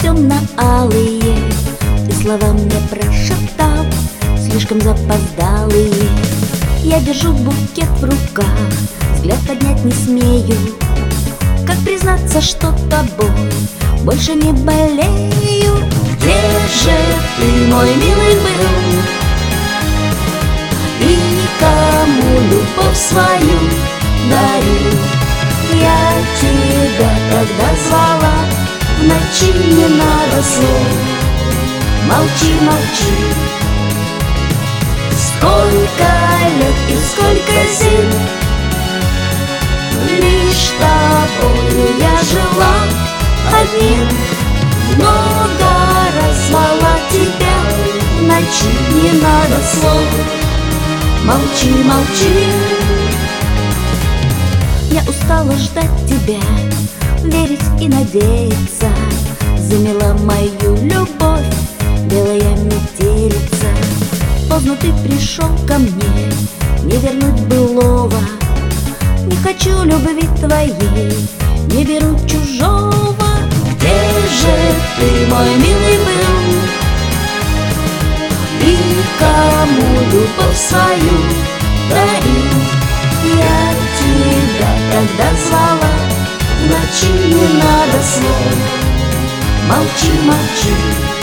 темно-алые, ты слова мне прошептал, слишком запоздалые. Я держу букет в руках, взгляд поднять не смею. Как признаться, что тобой больше не болею? Где же ты, мой милый, был? И кому любовь свою дарил? Я тебя тогда звала, в ночи не надо слов. Молчи, молчи. Сколько лет и сколько зим лишь тобою я жила одним. Много раз звала тебя, в ночи не надо слов. Молчи, молчи. Я устала ждать тебя, верить и надеяться. Замела мою любовь белая метелица. Поздно ты пришел ко мне, не вернуть былого. Не хочу любви твоей, не беру чужого. Где же ты, мой милый, был? И кому любовь свою дарил? Я тебя тогда звала, в ночи не надо слов. Молчи, молчи.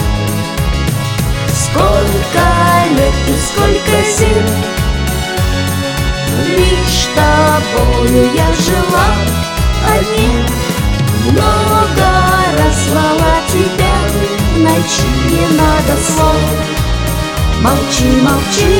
Сколько лет и сколько зим лишь тобою я жила одним. Много раз звала тебя, в ночи не надо слов. Молчи, молчи.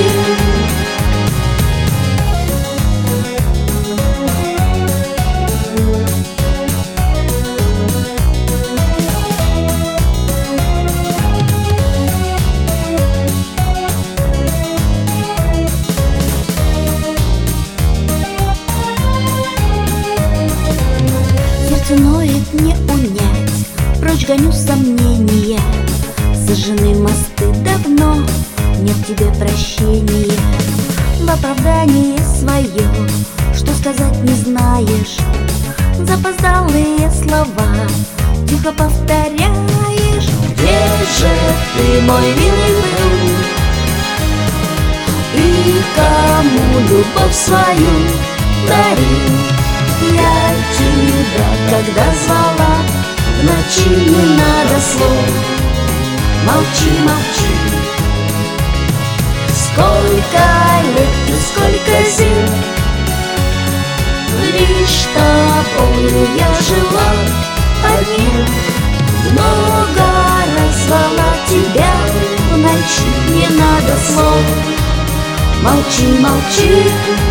Ноет не унять, прочь гоню сомнения. Сожжены мосты давно, нет в тебе прощения. В оправдание свое, что сказать не знаешь. Запоздалые слова тихо повторяешь. Где же ты, мой милый, был? И кому любовь свою дарил? Я тебя когда звала, в ночи не надо слов. Молчи, молчи. Сколько лет и сколько зим лишь тобою я жила одним. Много раз звала тебя, в ночи не надо слов. Молчи, молчи.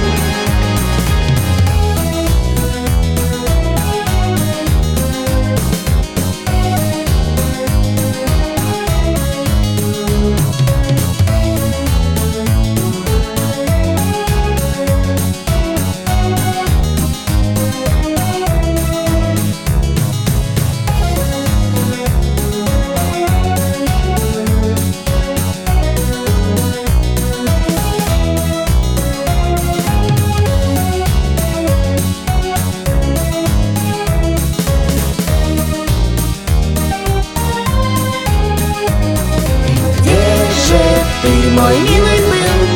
Ты, мой милый, был?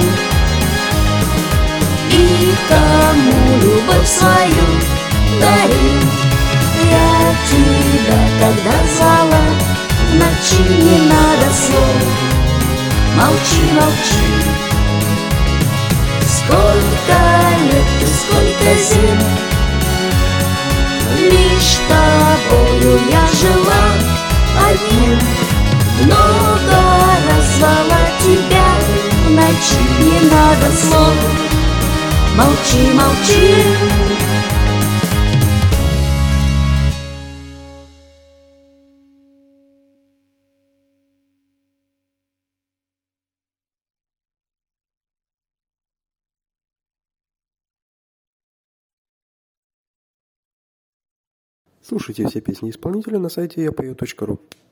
И кому любовь свою дарил? Я тебя когда звала, в ночи не надо слов. Молчи, молчи. Сколько лет и сколько зим лишь тобою я жила одним. Много раз звала тебя, в ночи не надо слов. Молчи, молчи. Слушайте все песни исполнителя на сайте yapою.ru.